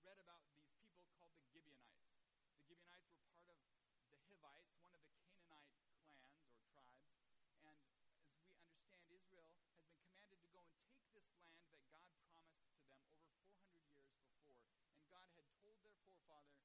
read about these people called the Gibeonites. The Gibeonites were part of the Hivites, one of the Canaanite clans or tribes. And as we understand, Israel has been commanded to go and take this land that God promised to them over 400 years before. And God had told their forefather,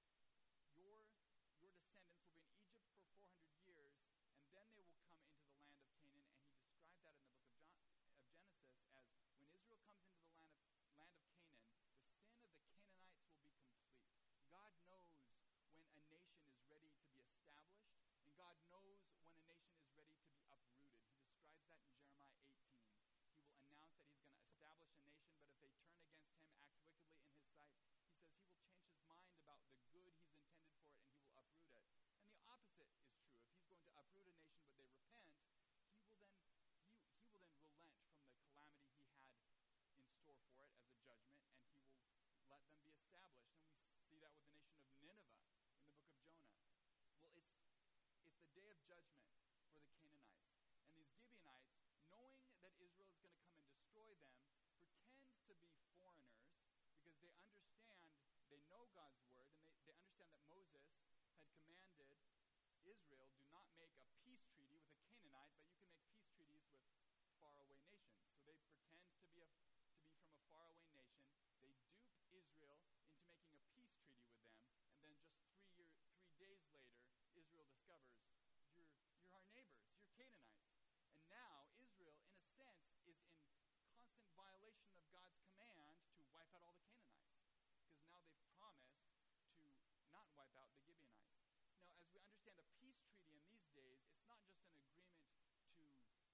your descendants will be in Egypt for 400 years, and then they will come into the land of Canaan. And he described that in the book of Genesis as when Israel comes into the land of Canaan, the sin of the Canaanites will be complete. God knows when a nation is ready to be established, and God knows when a nation is ready to be uprooted. He describes that in Jeremiah 18. He will announce that he's going to establish a nation, but if they turn against him, act wickedly in his sight, he says he will change his mind about the good he's intended for it, and he will uproot it. And the opposite is true. If he's going to uproot a nation but they repent, he will then relent from the calamity he had in store for it as a judgment, and he will let them be established. And we see that with the nation of Nineveh in the book of Jonah. Well, it's the day of judgment for the Canaanites. And these Gibeonites, knowing that Israel is going to come and destroy them, pretend to be foreigners because they understand, they know God's word, and they understand that Moses had commanded Israel, do not make a peace treaty with a Canaanite, but you can make peace treaties with faraway nations. So they pretend to be from a faraway nation. They dupe Israel into making a peace treaty with them, and then just 3 days later, Israel discovers, you're our neighbors, you're Canaanites. And now Israel, in a sense, is in constant violation of God's command to wipe out all the Canaanites, because now they've promised to not wipe out the Gibeonites. Now, as we understand a peace treaty in these days, it's not just an agreement to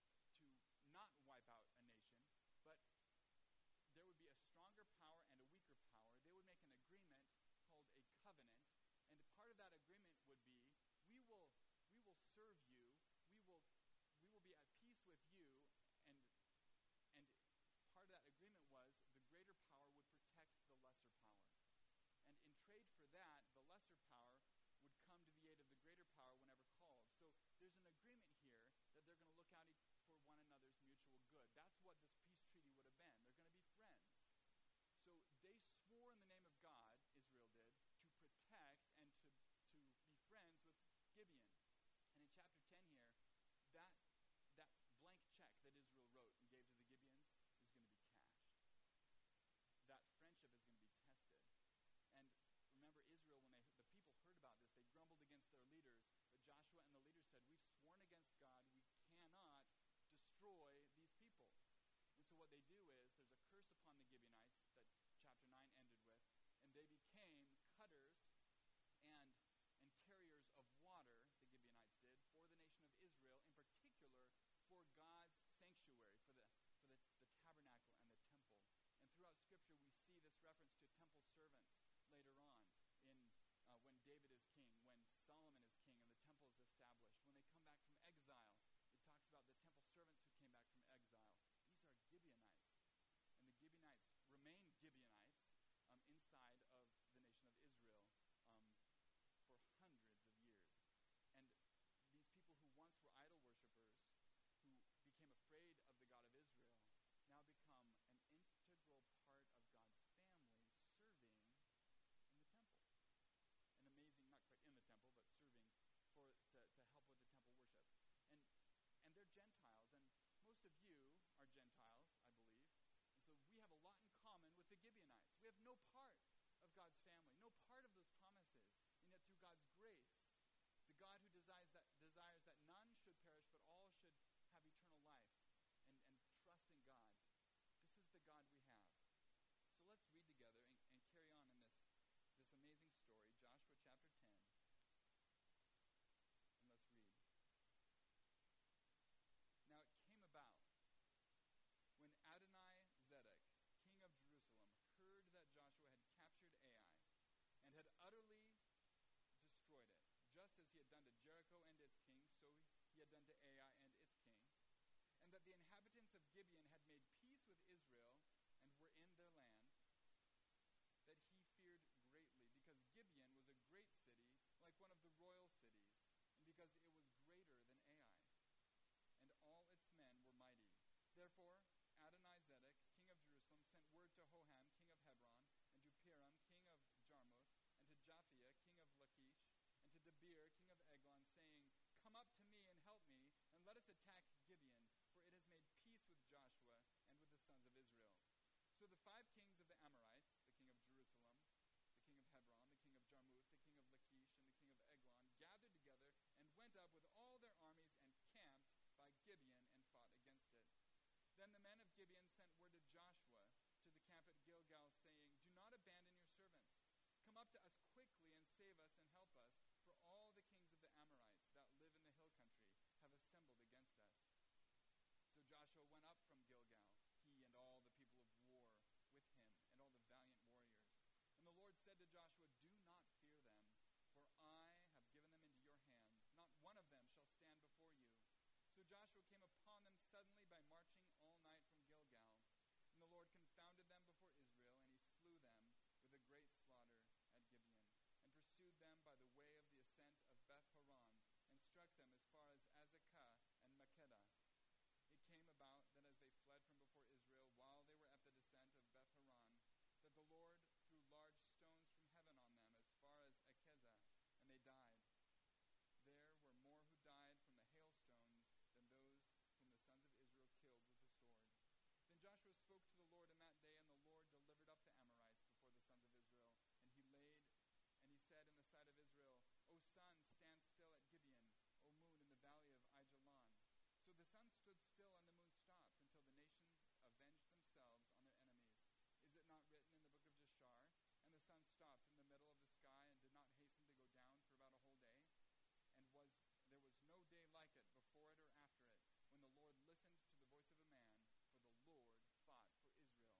not wipe out a nation, but there would be a stronger power and a weaker power. They would make an agreement called a covenant, and part of that agreement would be, we will serve you, we will be at peace with you, and part of that agreement was the greater power would protect the lesser power. And in trade for that, the lesser power would come to the aid of the greater power whenever called. So there's an agreement here that they're going to look out for one another's mutual good. That's what this peace treaty would have been. They're going to be friends. So they swore in the name of God, Israel did, to protect and to be friends with Gibeon. And in chapter 10 here, that blank check that Israel wrote and gave to the Gibeons is going to be cashed. That friendship is going to be tested. And remember, Israel, when the people heard about this, they grumbled against their leaders. But Joshua and the leaders said, we've sworn against God, we cannot destroy these people. And so what they do is, there's a curse upon the Gibeonites that chapter 9 ended with, and they became cutters and carriers of water, the Gibeonites did, for the nation of Israel, in particular for God's sanctuary, for the tabernacle and the temple. And throughout Scripture, we see this reference to temple servants later on, when David is king, when Solomon is king, and the temple is established. When they come back from exile, it talks about the temple servants who came back from exile. These are Gibeonites. And the Gibeonites remain Gibeonites inside of the nation of Israel for hundreds of years. And these people who once were idol worshipers, who became afraid of the God of Israel, now become an integral part of God's family, serving in the temple. An amazing, not quite in the temple, but serving to help with the temple worship. And they're Gentiles, and most of you are Gentiles, I believe. And so we have a lot in common with the Gibeonites. We have no part of God's family, no part of those promises. And yet through God's grace, the God who desires that none should perish, but all should have eternal life and trust in God. This is the God we have. So let's read together and carry on in this amazing story, Joshua chapter 10. And let's read. Now it came about, when Adoni-Zedek, king of Jerusalem, heard that Joshua had captured Ai and had utterly destroyed it, just as he had done to Jericho and its king, so he had done to Ai and its king, and that the inhabitants of Gibeon had made peace with Israel and were in their land, that he feared greatly, because Gibeon was a great city, like one of the royal cities, and because it was greater than Ai, and all its men were mighty. Therefore Adoni-Zedek, king of Jerusalem, sent word to Hoham, king of Hebron, and to Piram, king of attack Gibeon, for it has made peace with Joshua and with the sons of Israel. So the 5 kings of the Amorites, the king of Jerusalem, the king of Hebron, the king of Jarmuth, the king of Lachish, and the king of Eglon, gathered together and went up with all their armies and camped by Gibeon and fought against it. Then the men of Gibeon sent word to Joshua to the camp at Gilgal, saying, "Do not abandon your servants. Come up to us quickly and save us and help us, for all the kings of the Amorites that live in the hill country have assembled against us." So Joshua went up from Gilgal, he and all the people of war with him, and all the valiant warriors. And the Lord said to Joshua, "Do not fear them, for I have given them into your hands. Not one of them shall stand before you." So Joshua came upon them suddenly by marching all night from Gilgal. And the Lord confounded them before Israel, and he slew them with a great slaughter at Gibeon, and pursued them by the way of the ascent of Beth-horon, and struck them as far as Azekah and Makkedah. It came about that as they fled from before Israel, while they were at the descent of Beth-horon, that the Lord threw large stones from heaven on them as far as Akezah, and they died. There were more who died from the hailstones than those whom the sons of Israel killed with the sword. Then Joshua spoke to the Lord in that day, and the Lord delivered up the Amorites before the sons of Israel. And he said in the sight of Israel, "O sun, stand still at Gibeon, O moon, in the valley of Aijalon." So the sun stood still and the moon stopped until the nations avenged themselves on their enemies. Is it not written in the book of Jashar? And the sun stopped in the middle of the sky and did not hasten to go down for about a whole day. And there was no day like it, before it or after it, when the Lord listened to the voice of a man, for the Lord fought for Israel.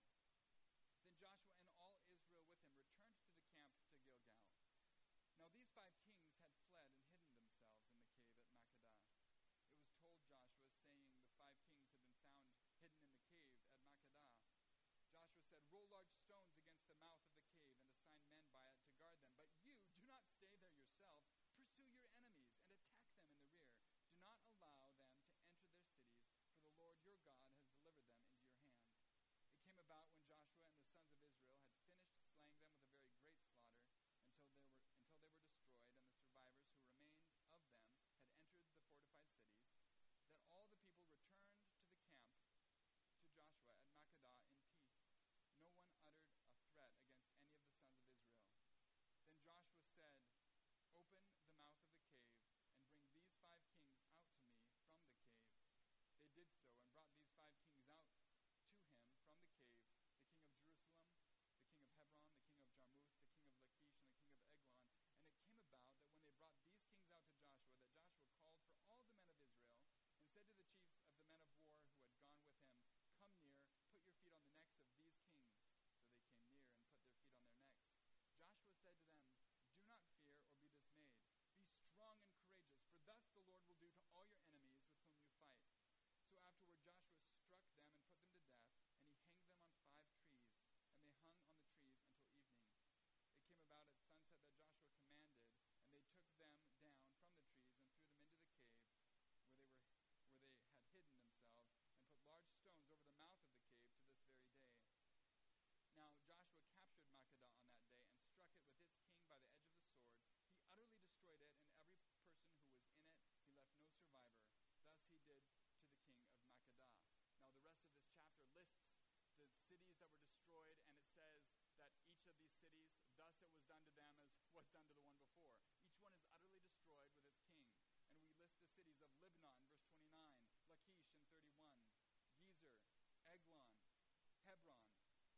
Then Joshua and all Israel with him returned to the camp to Gilgal. Now these 5 kings had fled and hidden themselves in the cave at Makkedah. It was told Joshua, saying, "The 5 kings had been found hidden in the cave at Makkedah." Joshua said, "Roll large stones against the mouth of the cave and assign men by it to guard them. But you do not stay there yourselves. Pursue your enemies and attack them in the rear. Do not allow them to enter their cities, for the Lord your God has delivered them into your hand." It came about when Joshua and the sons of Israel had finished slaying them with a very great slaughter, until they were destroyed, and the survivors who remained of them had entered the fortified cities, that all the people returned to the camp to Joshua at Makkedah in peace. No one uttered a threat against any of the sons of Israel. Then Joshua said, "Open the mouth of the cave, and bring these 5 kings out to me from the cave." They did so, and brought these 5 kings out to him from the cave, the king of Jerusalem, the king of Hebron, the king of Jarmuth, the king of Lachish, and the king of Eglon. And it came about that when they brought these kings out to Joshua, that Joshua called for all the men of Israel, and said to the chiefs of the men of war who had gone with him, "Come near, put your feet on the necks of these kings." So they came near and put their feet on their necks. Joshua said to them, "Do not fear or be dismayed. Be strong and courageous, for thus the Lord will do to all your enemies with whom you fight." So afterward Joshua struck them and put them to death, and he hanged them on 5 trees, and they hung on the trees until evening. It came about at sunset that Joshua commanded, and they took them down from the trees and threw them into the cave where they had hidden themselves, and put large stones over the mouth of the cave to this very day. Now Joshua captured Makkedah on that day, and struck it with its king by the edge of the sword. He utterly destroyed it, and every person who was in it. He left no survivor. Thus he did to the king of Makkedah. Now the rest of this chapter lists the cities that were destroyed, and it says that each of these cities, thus it was done to them as was done to the one before. Each one is utterly destroyed with its king. And we list the cities of Libnah in verse 29, Lachish in 31, Gezer, Eglon, Hebron,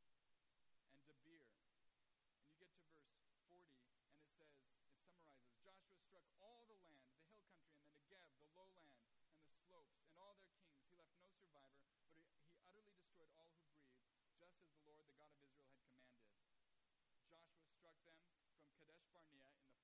and Debir. And you get to verse 40, and it summarizes, Joshua struck all the land, the hill country, and the Negev, the lowland, and the slopes, and all their kings. He left no survivor, but he utterly destroyed all who breathed, just as the Lord, the God of Israel, had commanded. Joshua struck them from Kadesh Barnea in the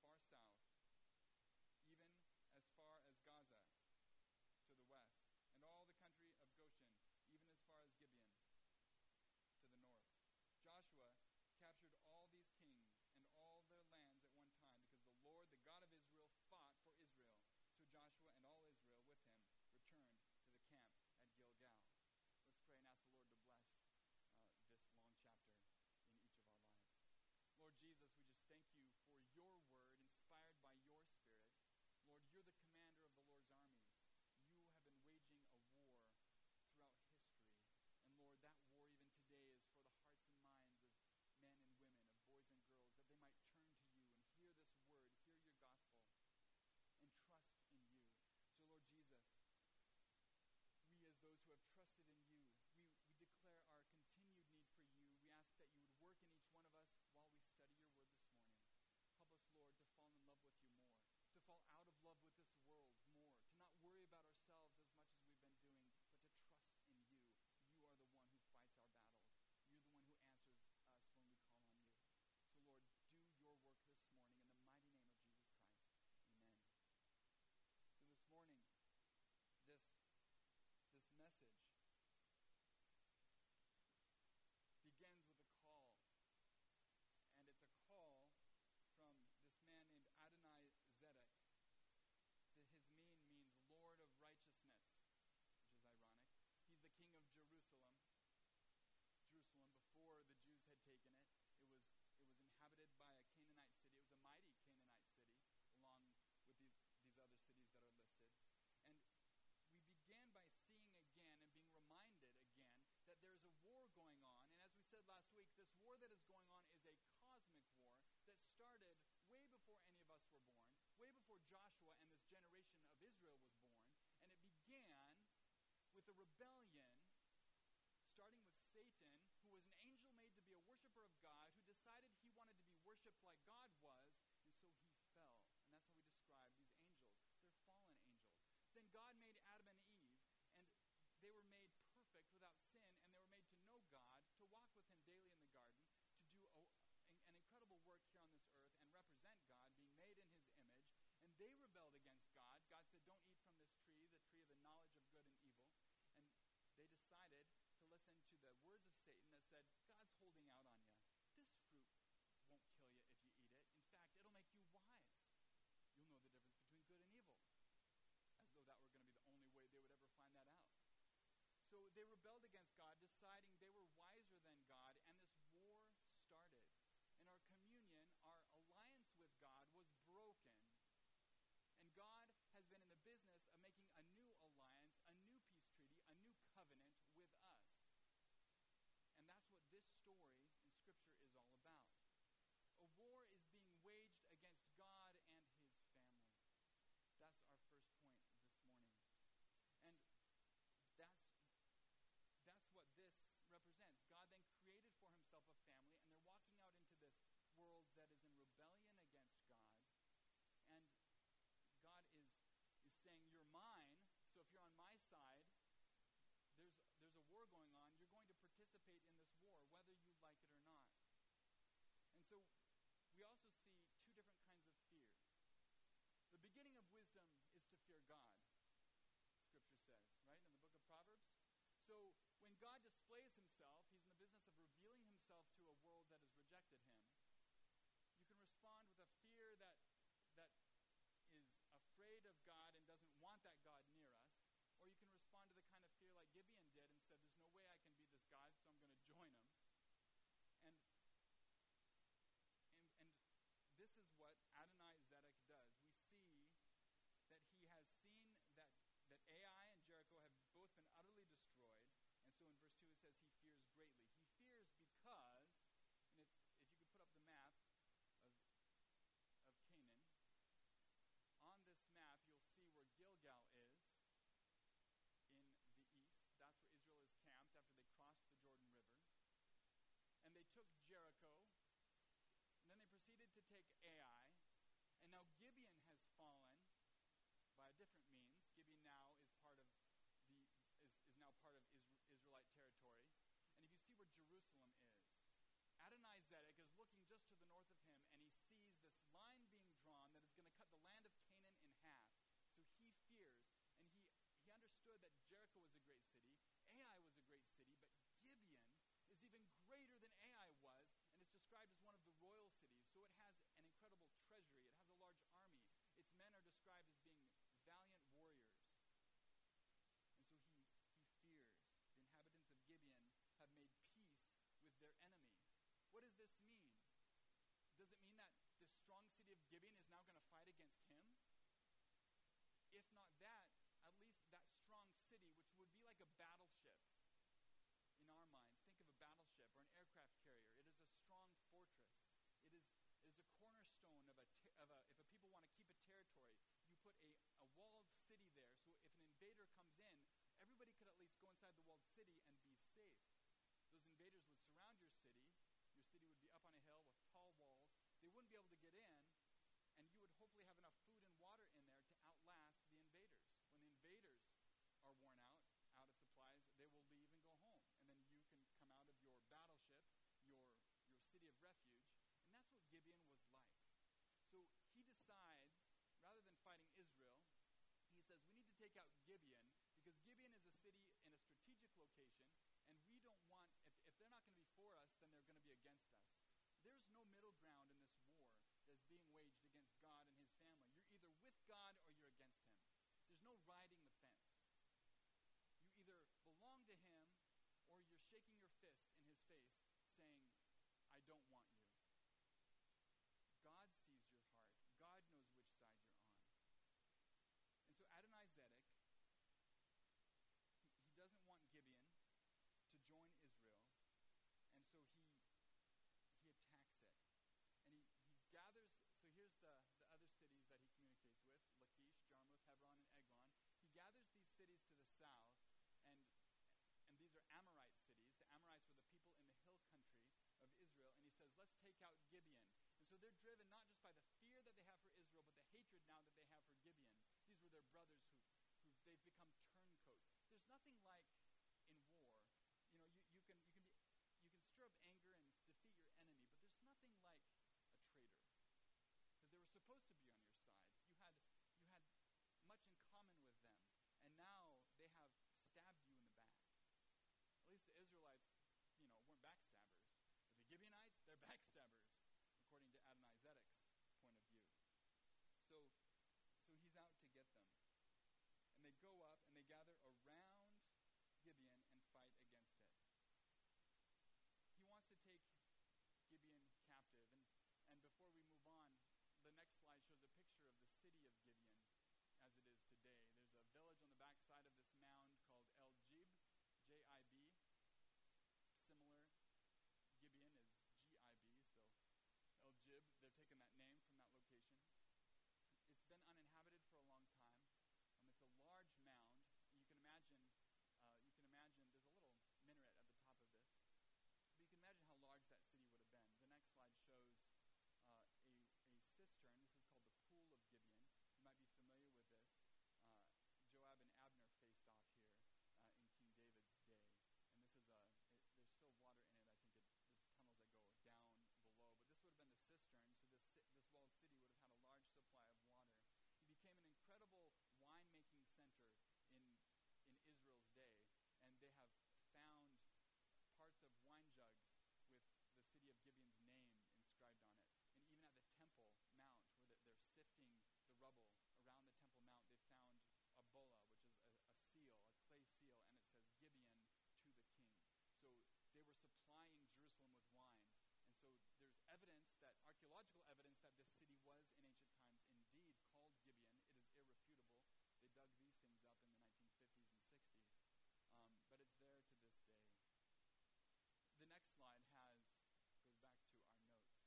this war that is going on is a cosmic war that started way before any of us were born, way before Joshua and this generation of Israel was born, and it began with a rebellion starting with Satan, who was an angel made to be a worshiper of God, who decided he wanted to be worshipped like God was, and so he fell. And that's how we describe these angels. They're fallen angels. Then God made Adam and Eve, and they were made perfect without sin, and they were made to know God, to walk with him daily in the garden, to do an incredible work here on this earth and represent God, being made in his image. And they rebelled against God. God said, don't eat from this tree, the tree of the knowledge of good and evil. And they decided to listen to the words of Satan that said, God's holding out on you. This fruit won't kill you if you eat it. In fact, it'll make you wise. You'll know the difference between good and evil. As though that were going to be the only way they would ever find that out. So they rebelled against God, deciding they were wiser than God, and this war started. And our communion, our alliance with God was broken. And God has been in the business of making a new alliance, a new peace treaty, a new covenant with us. And that's what this story in Scripture is all about. A war is being waged against God and his family. That's our first point this morning. And that's what this represents. God then created for himself a family, and they're walking out into this world that is in rebellion against God. And God is saying, you're mine, so if you're on my side, there's a war going on. You're going to participate in this war, whether you like it or not. And so we also see two different kinds of fear. The beginning of wisdom is to fear God, Scripture says, right, in the book of Proverbs. So when God displays himself, he's in the business of revealing himself to a world that has rejected him. You can respond with a fear that is afraid of God and doesn't want that God near us. Or you can respond to the kind of fear like Gibeon did and said, there's no way I can be this God, so I'm going to join him. And this is what Adonai-Zedek does. We see that he has seen that Ai and Jericho have both been utterly destroyed. And so in verse 2 it says he fears greatly. He fears because, and if you could put up the map of Canaan, on this map you'll see where Gilgal is in the east. That's where Israel is camped after they crossed the Jordan River. And they took Jericho, and then they proceeded to take Ai. And now Gibeon has fallen by a different means. Gibeon now is now part of Israelite territory. And if you see where Jerusalem is, Adonai-Zedek is looking just to the north of him, and he sees this line being drawn that is going to cut the land of Canaan in half. So he fears, and he understood that Jericho was a great city, Ai was a great city, but Gibeon is even greater than Ai was, and it's described as one of the royal cities. So it has an incredible treasury. It has a large army. Its men are described as being valiant warriors. And so he fears. The inhabitants of Gibeon have made peace with their enemy. What does this mean? Does it mean that this strong city of Gibeon is now going to fight against him? If not that, at least that strong city, which would be like a battleship in our minds. Think of a battleship or an aircraft carrier. It is a strong fortress. It is a cornerstone of if a people want to keep a territory, you put a walled city there. So if an invader comes in, everybody could at least go inside the walled city and be safe. Those invaders would surround your city. Your city would be up on a hill with tall walls. They wouldn't be able to get in, and you would hopefully have enough food and water in there to outlast the invaders. When the invaders are worn out of supplies, they will leave and go home. And then you can come out of your battleship, your city of refuge, and that's what Gibeon was like. So he decides, rather than fighting Israel, he says, we need to take out Gibeon, because Gibeon is a city in a strategic location, and we don't want, if they're not going to be for us, then they're going to be against us. There's no middle ground in this war that's being waged against God and his family. You're either with God or you're against him. There's no riding the fence. You either belong to him or you're shaking your fist in his face saying, I don't want you. God sees your heart. God knows which side you're on. And so Adonai-Zedek, he doesn't want Gibeon to join Israel, and so he let's take out Gibeon. And so they're driven not just by the fear that they have for Israel, but the hatred now that they have for Gibeon. These were their brothers who they've become turncoats. There's nothing like in war, you can stir up anger and defeat your enemy, but there's nothing like a traitor. Because they were supposed to be on your side. You had much in common with them. And now they have stabbed you in the back. At least the Israelites, weren't backstabbers. But the Gibeonites, they're backstabbers, according to Adonai-Zedek's point of view. So he's out to get them. And they go up and they gather around Gibeon and fight against it. He wants to take Gibeon captive. And before we move on, the next slide shows a picture of the city of Gibeon as it is today. There's a village on the backside of this mound called El Jib, J-I-B. Similar, Gibeon is G-I-B, so El Jib, they've taken that name from that location. It's been uninhabited for a long time. It's a large mound. You can imagine, there's a little minaret at the top of this. But you can imagine how large that city would have been. The next slide shows a cistern. This is called the Pool of Gibeon. You might be familiar with this. Joab and Abner faced off here in King David's day. And this is there's still water in it. I think there's tunnels that go down below. But this would have been the cistern, so this walled city would have had a large supply of water. It became an incredible winemaking center in Israel's day. And they have found parts of wine jugs with the city of Gibeon's name inscribed on it. And even at the Temple Mount, where they're sifting the rubble around the Temple Mount, they found a bola, which is a seal, a clay seal, and it says Gibeon to the king. So they were supplying Jerusalem with wine. And so there's archaeological evidence that this city was in ancient times indeed called Gibeon. It is irrefutable. They dug these things up in the 1950s and 60s. But it's there to this day. The next slide goes back to our notes.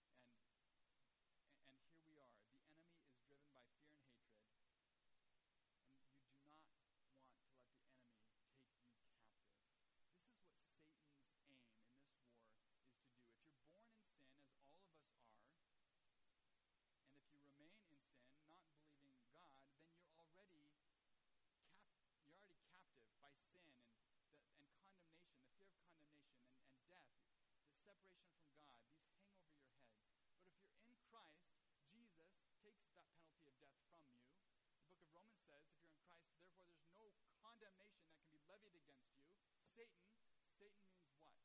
And here we are. The enemy is driven by fear and hatred. And you do not want to let the enemy take you captive. This is what Satan's aim in this war is to do. If you're born in sin, as all of us are, and if you remain in sin, not believing God, then you're already captive by sin and condemnation, the fear of condemnation and death, the separation from God. These hang over your heads. But if you're in Christ, Jesus takes that penalty of death from you. The book of Romans says, if you're in Christ, therefore there's no condemnation that can be levied against you. Satan means what?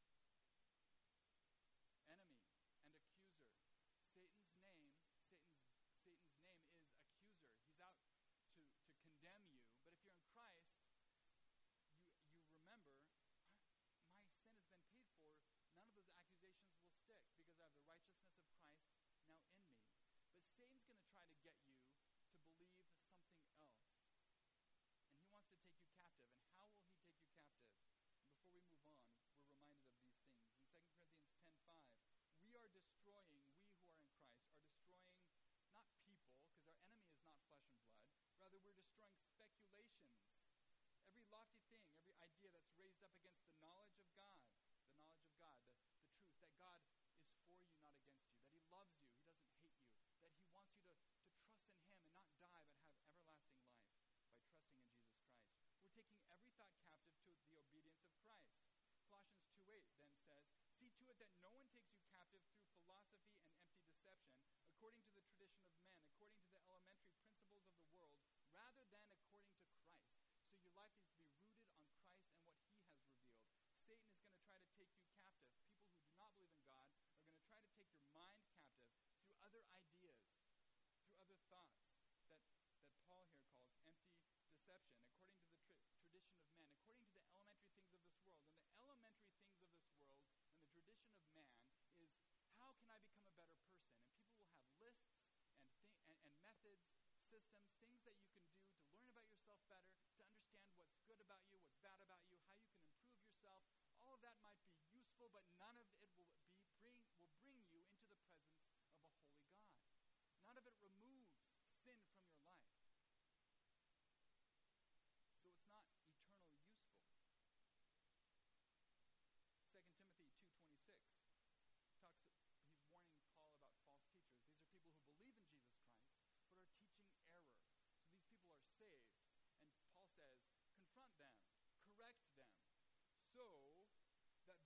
Enemy and accuser. Satan's name is accuser. He's out to condemn you. But if you're in Christ, you remember, my sin has been paid for. None of those accusations will stick because I have the righteousness of Christ now in me. But Satan's going to try to get you to believe something else. And he wants to take you captive. And how will he take you captive? And before we move on, we're reminded of these things. In 2 Corinthians 10:5, we who are in Christ, are destroying not people, because our enemy is not flesh and blood. Rather, we're destroying speculations. Every lofty thing, every idea that's raised up against the knowledge of God, the truth, that God is for you, not against you, that he loves you, he doesn't hate you, that he wants you to trust in him and not die but have everlasting life by trusting in Jesus Christ. We're taking every thought captive to the obedience of Christ. Colossians 2:8 then says, see to it that no one takes you captive through philosophy and empty deception, according to the tradition of men, according to the elementary principles of the world, rather than according to Christ. So your life needs to be rooted on Christ and what he has revealed. Satan is going to try to take you captive. People who do not believe in God are going to try to take your mind captive through other ideas, through other thoughts that Paul here calls empty deception, according to the tradition of men, according to the elementary things of this world. And the elementary things of this world and the tradition of man is, how can I become a better person? And people will have lists and methods, systems, things that you can do to learn about yourself better, to understand what's good about you, what's bad about you, how you can improve yourself. All of that might be useful, but none of it will bring you into the presence of a holy God. None of it removes sin from your life. So it's not eternally useful. 2 Timothy 2:26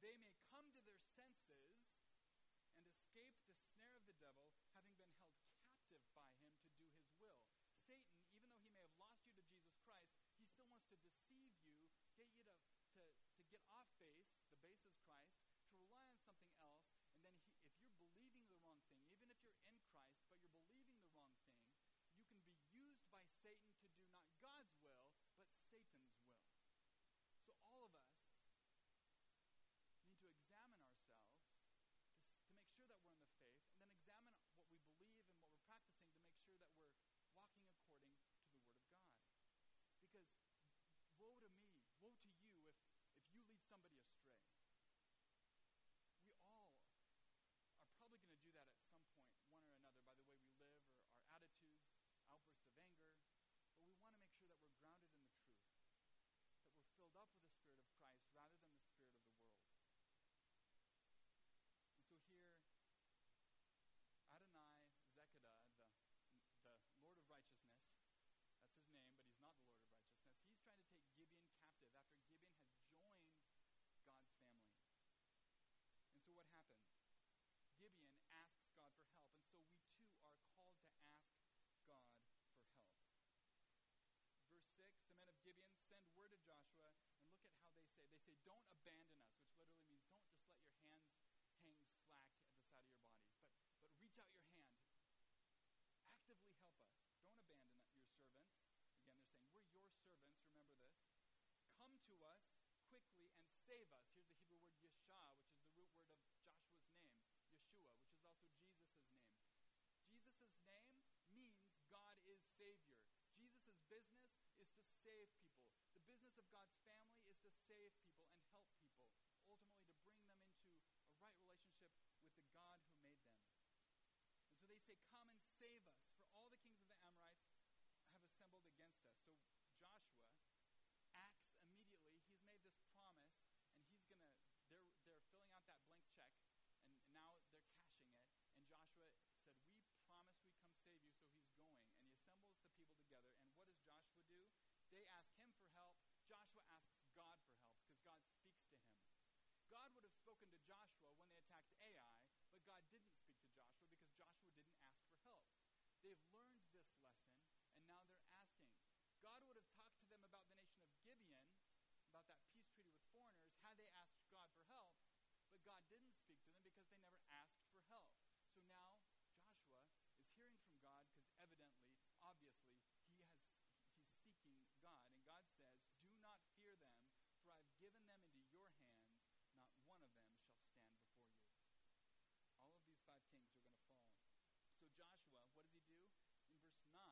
they may come to their senses and escape the snare of the devil, having been held captive by him to do his will. Satan, even though he may have lost you to Jesus Christ, he still wants to deceive you, get you to get off base, the base is Christ, to rely on something else, and then if you're believing the wrong thing, even if you're in Christ, but you're believing the wrong thing, you can be used by Satan to do not God's will, but Satan's will. So all of us need to examine ourselves to make sure that we're in the faith, and then examine what we believe and what we're practicing to make sure that we're walking according to the Word of God. Because woe to me, woe to you if you lead somebody astray. We all are probably going to do that at some point, one or another, by the way we live or our attitudes, outbursts of anger. But we want to make sure that we're grounded in the truth, that we're filled up with the Spirit of Christ rather than the spirit of the world. And so here, Adonai Zekedah, the Lord of Righteousness, that's his name, but he's not the Lord of Righteousness. He's trying to take Gibeon captive after Gibeon has joined God's family. And so what happens? Gibeon asks God for help, and so we too are called to ask God for help. Verse 6, the men of Gibeon send word to Joshua, and look at how they say. They say, don't abandon us, which literally means don't just let your hands hang slack at the side of your bodies, but reach out your hand. Actively help us. Don't abandon your servants. Again, they're saying, we're your servants, remember this. Come to us quickly and save us. Here's the Hebrew word Yeshua, which is the root word of Joshua's name. Yeshua, which is also Jesus' name. Jesus' name means God is Savior. Jesus' business is to save people. The business of God's family is to save people and help people, ultimately to bring them into a right relationship with the God who made them. And so they say, come and save us, for all the kings of the Amorites have assembled against us. So Joshua acts immediately. He's made this promise, and they're filling out that blank check, and now they're cashing it. And Joshua said, we promise we come save you, so he's going. And he assembles the people together, and what does Joshua do? They ask him for help. Joshua asks God for help, because God speaks to him. God would have spoken to Joshua when they attacked Ai, but God didn't speak to Joshua because Joshua didn't ask for help. They've learned this lesson, and now they're asking. God would have talked to them about the nation of Gibeon, about that peace treaty with foreigners, had they asked God for help, but God didn't speak to them because they never asked for help. So now Joshua is hearing from God because evidently, obviously, he's seeking God. And God says, do not fear them, for I've given them into your hands. Not one of them shall stand before you. All of these 5 kings are going to fall. So Joshua, what does he do? In verse 9,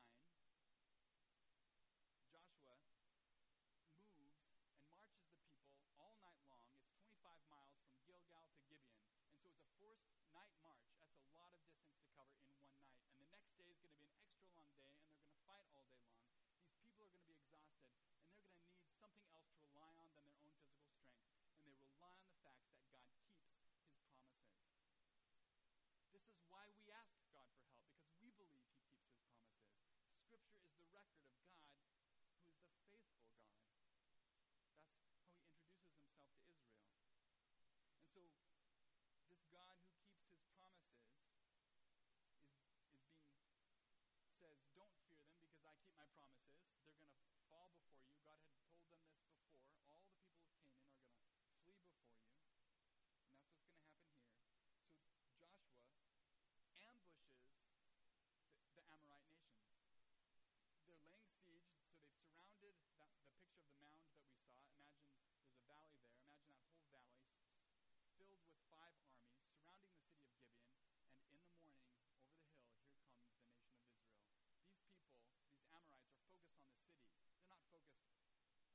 Joshua moves and marches the people all night long. It's 25 miles from Gilgal to Gibeon. And so it's a forced night march. That's a lot of distance to cover in one night. And the next day is going to be an extra long day, and they're going to fight all day long. These people are going to be exhausted, and they're going to need something else to rely on than their own physical strength. And they rely on the fact that God keeps his promises. This is why we ask God for help, because we believe he keeps his promises. Scripture is the record of God, who is the faithful God. That's how he introduces himself to Israel. And so this God who keeps his promises says, don't fear them because I keep my promises. They're going to fall before you. God had told them this before. All the people of Canaan are going to flee before you. And that's what's going to happen here. So Joshua ambushes the Amorite nations. They're laying siege, so they've surrounded the picture of the mound that we saw. Imagine there's a valley there. Imagine that whole valley filled with 5 armies surrounding the city of Gibeon. And in the morning, over the hill, here comes the nation of Israel. These people, these Amorites, are focused on the city. They're not focused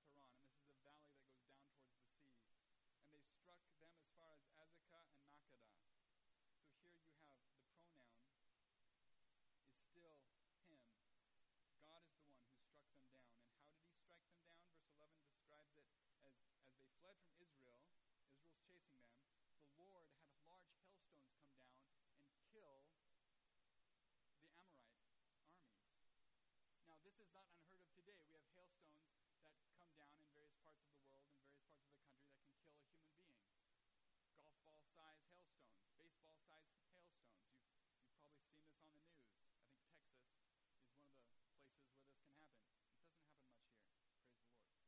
Paran, and this is a valley that goes down towards the sea. And they struck them as far as Azekah and Makkedah. So here you have the pronoun is still him. God is the one who struck them down. And how did he strike them down? Verse 11 describes it as they fled from Israel's chasing them, the Lord had large hailstones come down and kill the Amorite armies. Now, this is not unheard of today. We have hailstones that come down in various parts of the world, in various parts of the country, that can kill a human being. Golf ball-size hailstones, baseball-size hailstones. You've probably seen this on the news. I think Texas is one of the places where this can happen. It doesn't happen much here. Praise the Lord.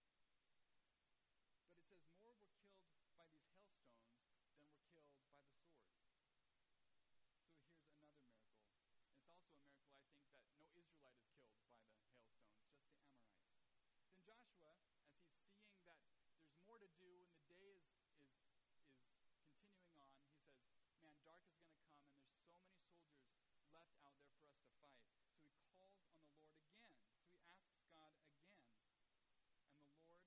But it says more were killed by these hailstones than were killed by the sword. So here's another miracle. And it's also a miracle, I think, that no Israelite is killed by the hailstones, just the Amorites. Then Joshua, as he's seeing that there's more to do and the day is continuing on, he says, man, dark is going to come and there's so many soldiers left out there for us to fight. So he calls on the Lord again. So he asks God again. And the Lord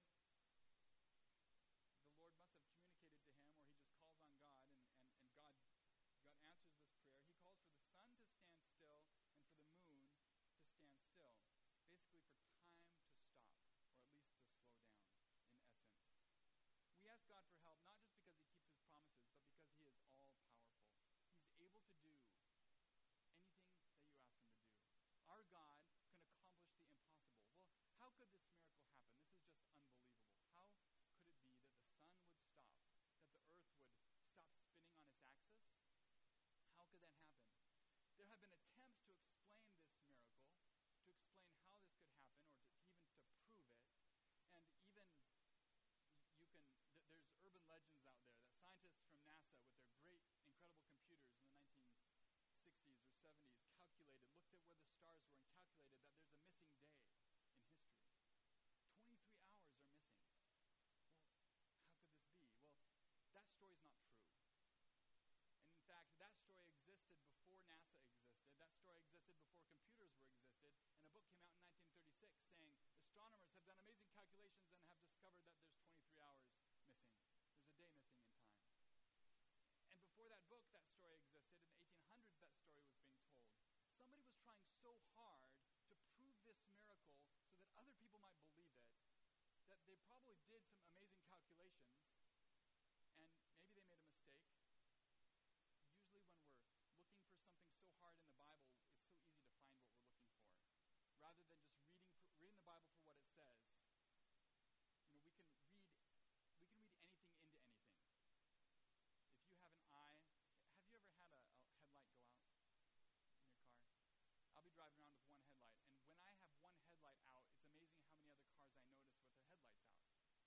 must have communicated to him, or he just calls on God, and God answers this prayer. He calls for the sun to stand still and for the moon to stand still, basically for time to stop, or at least to slow down, in essence. We ask God for help not just because he keeps his promises, but because he is all-powerful. He's able to do anything that you ask him to do. Our God can accomplish the impossible. Well, how could this miracle happen? This is just unbelievable. How could it be that the sun would stop, that the earth would stop spinning on its axis? How could that happen? There have been attempts to explain this miracle, to explain how this could happen, or even to prove it. And even there's urban legends out there that scientists from NASA, with their great, incredible computers in the 1960s or 70s, looked at where the stars were and calculated that there's a missing day in history. 23 hours are missing. Well, how could this be? Well, that story's not true. And in fact, that story existed before NASA existed. That story existed before computers were existed. And a book came out in 1936 saying astronomers have done amazing calculations and have discovered that there's 23 hours missing. There's a day missing in time. And before that book, that story existed. In the 1800s, that story was being told. Somebody was trying so hard to prove this miracle so that other people might believe it, that they probably did some amazing calculations, and maybe they made a mistake. Usually when we're looking for something so hard in the Bible, it's so easy to find what we're looking for. Rather than just reading the Bible for what it says, we can read anything into anything. If you have an eye, have you ever had a headlight go out in your car? I'll be driving around with one headlight, and when I have one headlight out, it's amazing how many other cars I notice with their headlights out.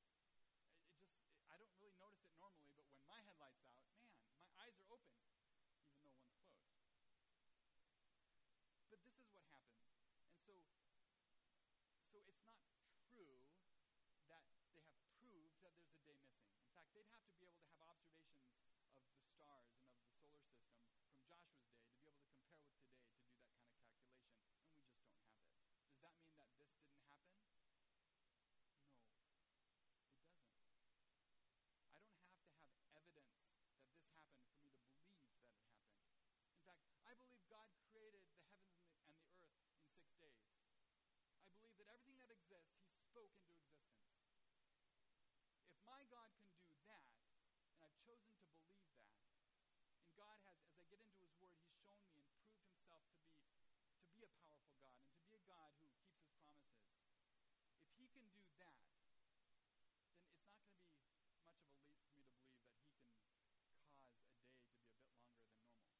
I don't really notice it normally, but when my headlight's out, man, my eyes are open, even though one's closed. But this is what happens. And so it's not true that they have proved that there's a day missing. In fact, they'd have to be able to have observations of the stars and of the solar system from Joshua's day to be able to compare with today to do that kind of calculation, and we just don't have it. Does that mean that this didn't happen? No, it doesn't. I don't have to have evidence that this happened for me to believe that it happened. In fact, I believe God created the heavens and the earth in 6 days. I believe that everything that exists, he spoke into existence. If my God can do that, and I've chosen to believe that, and God has, as I get into his word, he's shown me and proved himself to be a powerful God and to be a God who keeps his promises. If he can do that, then it's not going to be much of a leap for me to believe that he can cause a day to be a bit longer than normal.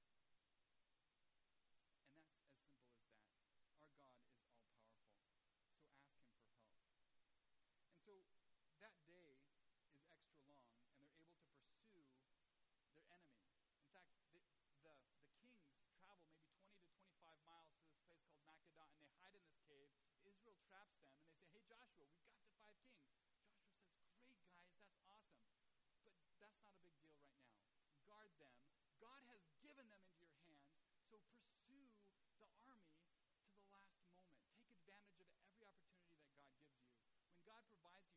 And that's as simple as that. Our God is all-powerful, so ask him for help. And so that day is extra long, and they're able to pursue their enemy. In fact, the kings travel maybe 20 to 25 miles to this place called Makkedah, and they hide in this cave. Israel traps them, and they say, hey, Joshua, we've got the 5 kings. Joshua says, great, guys, that's awesome. But that's not a big deal right now. Guard them. God has given them into your hands, so pursue the army to the last moment. Take advantage of every opportunity that God gives you. When God provides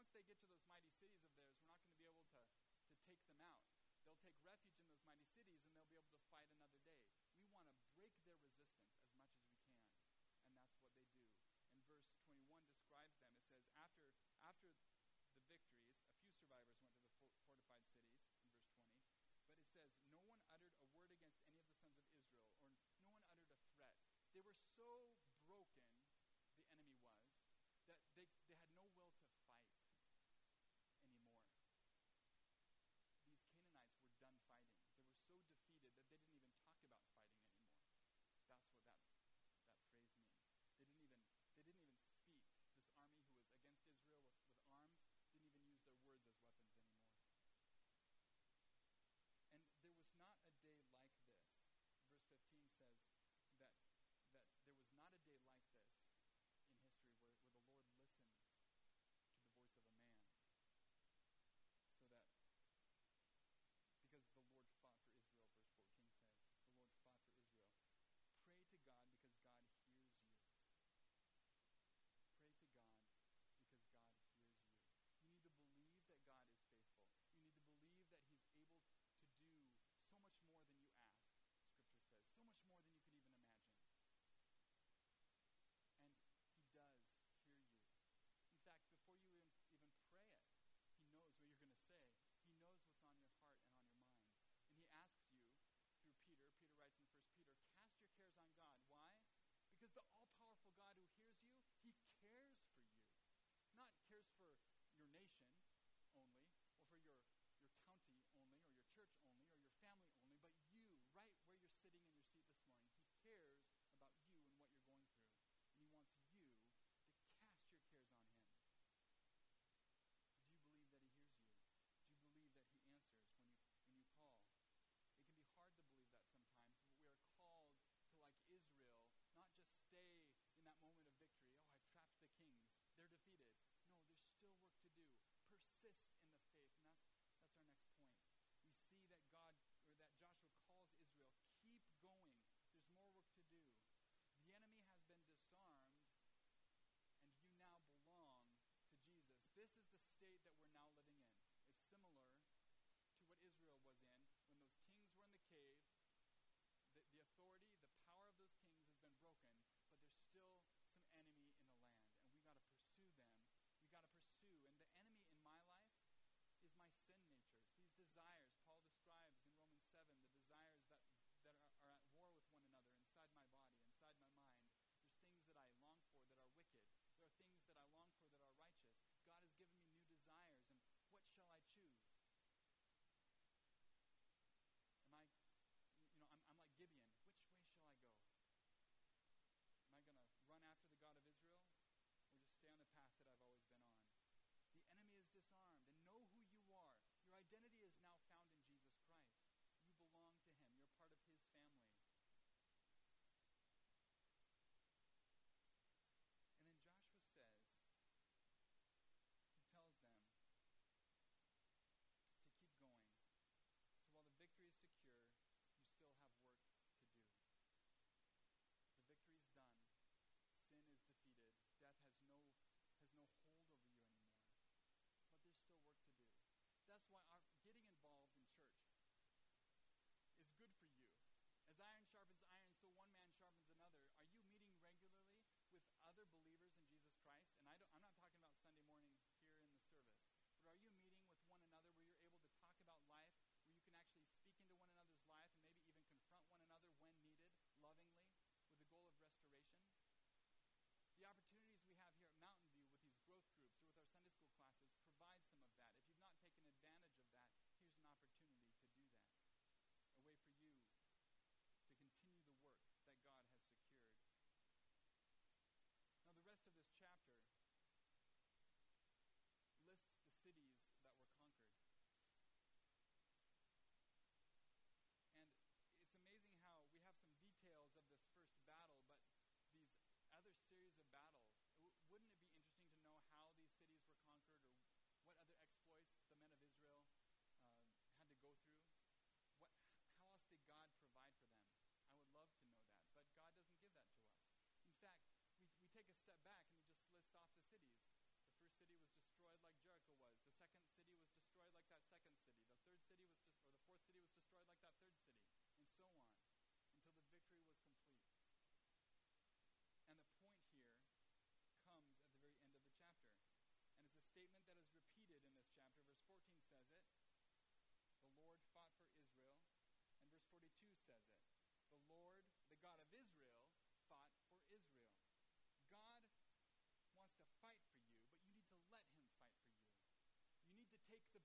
once they get to those mighty cities of theirs, we're not going to be able to take them out. They'll take refuge in those mighty cities, and they'll be able to fight another day. We want to break their resistance as much as we can, and that's what they do. And verse 21 describes them. It says, after the victories, a few survivors went to the fortified cities, in verse 20, but it says, no one uttered a word against any of the sons of Israel, or no one uttered a threat. They were so broken, the enemy was, that they had no will to fight anymore. These Canaanites were done fighting. They were so defeated that they didn't even talk about fighting anymore. That's what that phrase means. They didn't even speak. This army who was against Israel with arms didn't even use their words as weapons anymore. And there was not a day like this. Verse 15 says that there was not a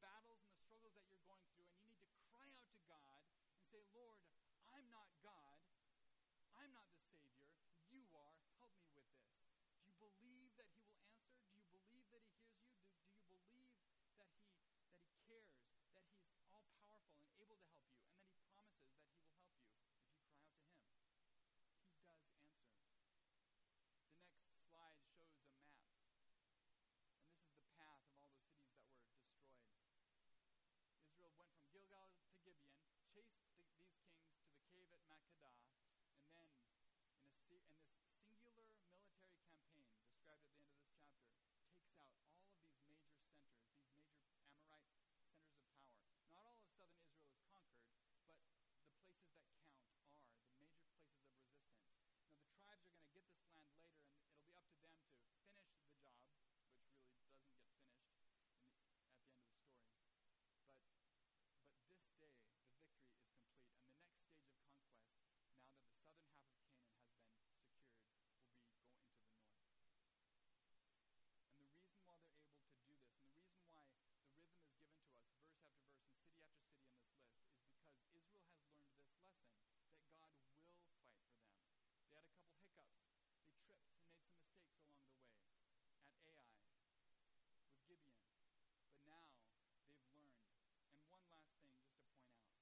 battles and the struggles that you're going through, and you need to cry out to God and say, Lord, I'm not God. I'm not the Savior. You are. Help me with this. Do you believe that he will answer? Do you believe that he hears you? Do you believe that he cares, that he's all-powerful and able to help you, and that he promises that he will help you if you cry out to him? He does answer. The next slide shows a map. And this is the path of all the cities that were destroyed. Israel went from Gilgal to Gibeon, chased these kings to the cave at Makkedah, and then in this singular military campaign described at the end of this chapter, takes out all of these major centers, these major Amorite centers of power. Not all of southern Israel is conquered, but the places that count are the major places of resistance. Now the tribes are going to get this land later, and it'll be up to them to finish the job, which really doesn't get finished at the end of the story. But this day, the victory is complete, and the next stage of conquest, now that the southern half of Canaan has been secured, will be go into the north. And the reason why they're able to do this, and the reason why the rhythm is given to us, verse after verse, and city after city in this list, is because Israel has learned this lesson, that God will fight for them. They had a couple hiccups. They tripped and made some mistakes along the way. At Ai, with Gibeon. But now they've learned. And one last thing just to point out.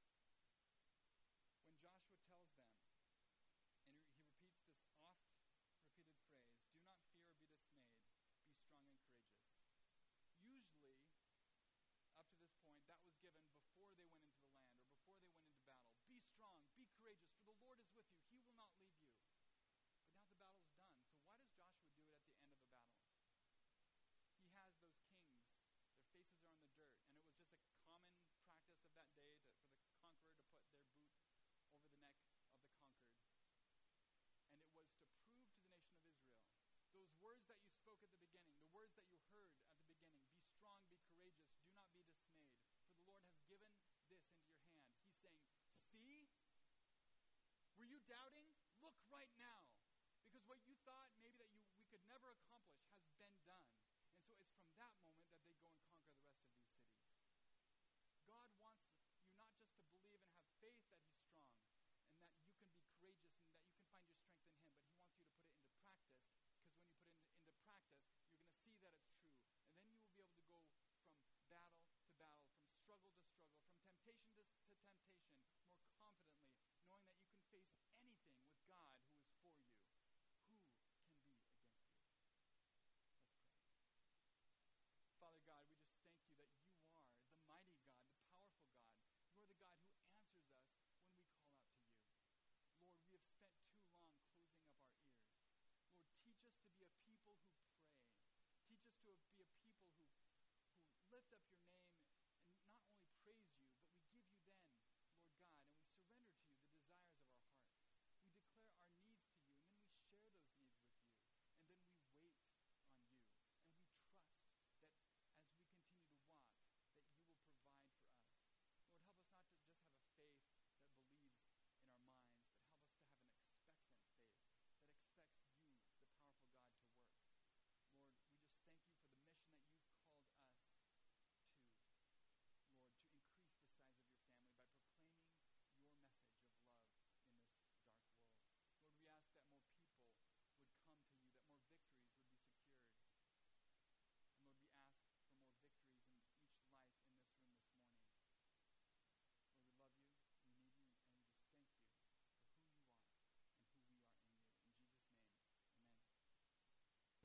When Joshua tells them, and he repeats this oft-repeated phrase, do not fear or be dismayed, be strong and courageous. Usually, up to this point, that was given before they went into the land or before they went into battle. Be strong, be courageous, for the Lord is with you. He will not leave you. But now the battle's done. So why does Joshua do it at the end of a battle? He has those kings. Their faces are in the dirt. And it was just a common practice of that day for the conqueror to put their boot over the neck of the conquered. And it was to prove to the nation of Israel, those words that you spoke at the beginning, the words that you heard at the beginning, be strong, be courageous, do not be dismayed, for the Lord has given this into your hand. He's saying, see? Were you doubting? Look right now. Because what you thought maybe that we could never accomplish has been done. And so it's from that moment that they go and conquer the rest of these cities. God wants you not just to believe and have faith that he's strong and that you can be courageous and that you can find your strength in him, but he wants you to put it into practice, because when you put it into practice, you're going to see that it's true. And then you will be able to go from battle to battle, from struggle to struggle, from temptation to temptation more confidently, knowing that you can face anything with God who is for you. Who can be against you? Let's pray. Father God, we just thank you that you are the mighty God, the powerful God. You are the God who answers us when we call out to you. Lord, we have spent too long closing up our ears. Lord, teach us to be a people who pray. Teach us to be a people who lift up your name